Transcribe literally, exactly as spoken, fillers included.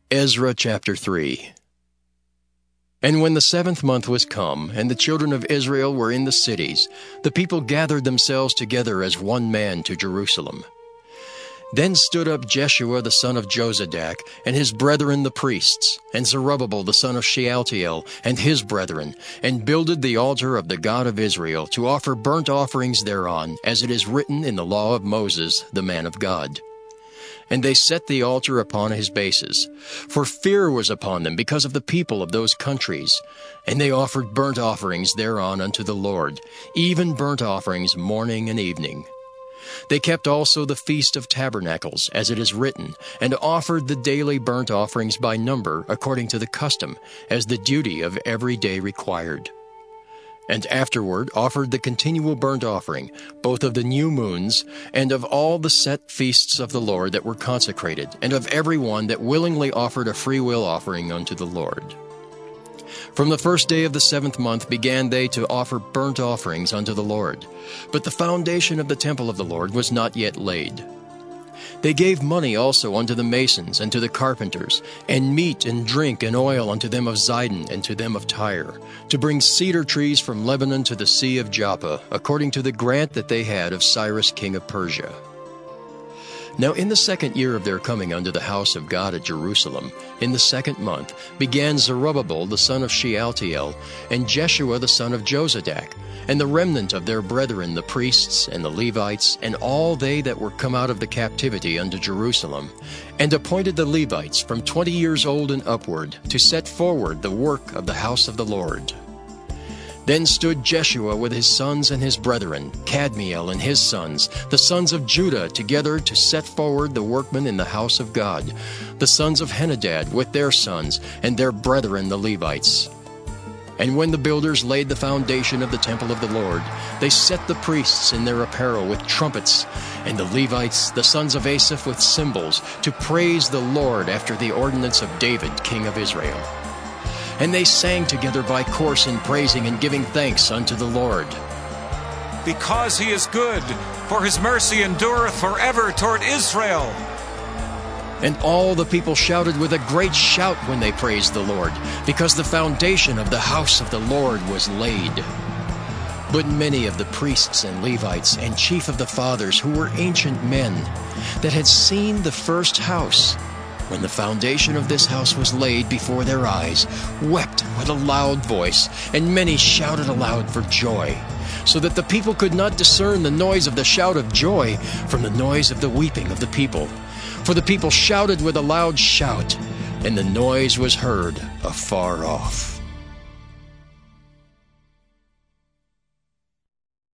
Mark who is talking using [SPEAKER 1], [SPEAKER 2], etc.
[SPEAKER 1] Ezra chapter three. And when the seventh month was come, and the children of Israel were in the cities, the people gathered themselves together as one man to Jerusalem. Then stood up Jeshua the son of Jozadak, and his brethren the priests, and Zerubbabel the son of Shealtiel, and his brethren, and builded the altar of the God of Israel, to offer burnt offerings thereon, as it is written in the law of Moses, the man of God. And they set the altar upon his bases, for fear was upon them because of the people of those countries. And they offered burnt offerings thereon unto the Lord, even burnt offerings morning and evening. They kept also the Feast of Tabernacles, as it is written, and offered the daily burnt offerings by number, according to the custom, as the duty of every day required. And afterward offered the continual burnt offering, both of the new moons, and of all the set feasts of the Lord that were consecrated, and of every one that willingly offered a freewill offering unto the Lord. From the first day of the seventh month began they to offer burnt offerings unto the Lord. But the foundation of the temple of the Lord was not yet laid. They gave money also unto the masons and to the carpenters, and meat and drink and oil unto them of Zidon and to them of Tyre, to bring cedar trees from Lebanon to the sea of Joppa, according to the grant that they had of Cyrus king of Persia. Now in the second year of their coming unto the house of God at Jerusalem, in the second month, began Zerubbabel the son of Shealtiel, and Jeshua the son of Jozadak, and the remnant of their brethren the priests and the Levites, and all they that were come out of the captivity unto Jerusalem, and appointed the Levites from twenty years old and upward, to set forward the work of the house of the Lord. Then stood Jeshua with his sons and his brethren, Kadmiel and his sons, the sons of Judah, together to set forward the workmen in the house of God, the sons of Henadad with their sons, and their brethren the Levites. And when the builders laid the foundation of the temple of the Lord, they set the priests in their apparel with trumpets, and the Levites, the sons of Asaph, with cymbals, to praise the Lord after the ordinance of David king of Israel. And they sang together by course in praising and giving thanks unto the Lord.
[SPEAKER 2] Because he is good, for his mercy endureth forever toward Israel.
[SPEAKER 1] And all the people shouted with a great shout when they praised the Lord, because the foundation of the house of the Lord was laid. But many of the priests and Levites and chief of the fathers, who were ancient men, that had seen the first house, when the foundation of this house was laid before their eyes, wept with a loud voice, and many shouted aloud for joy, so that the people could not discern the noise of the shout of joy from the noise of the weeping of the people. For the people shouted with a loud shout, and the noise was heard afar off.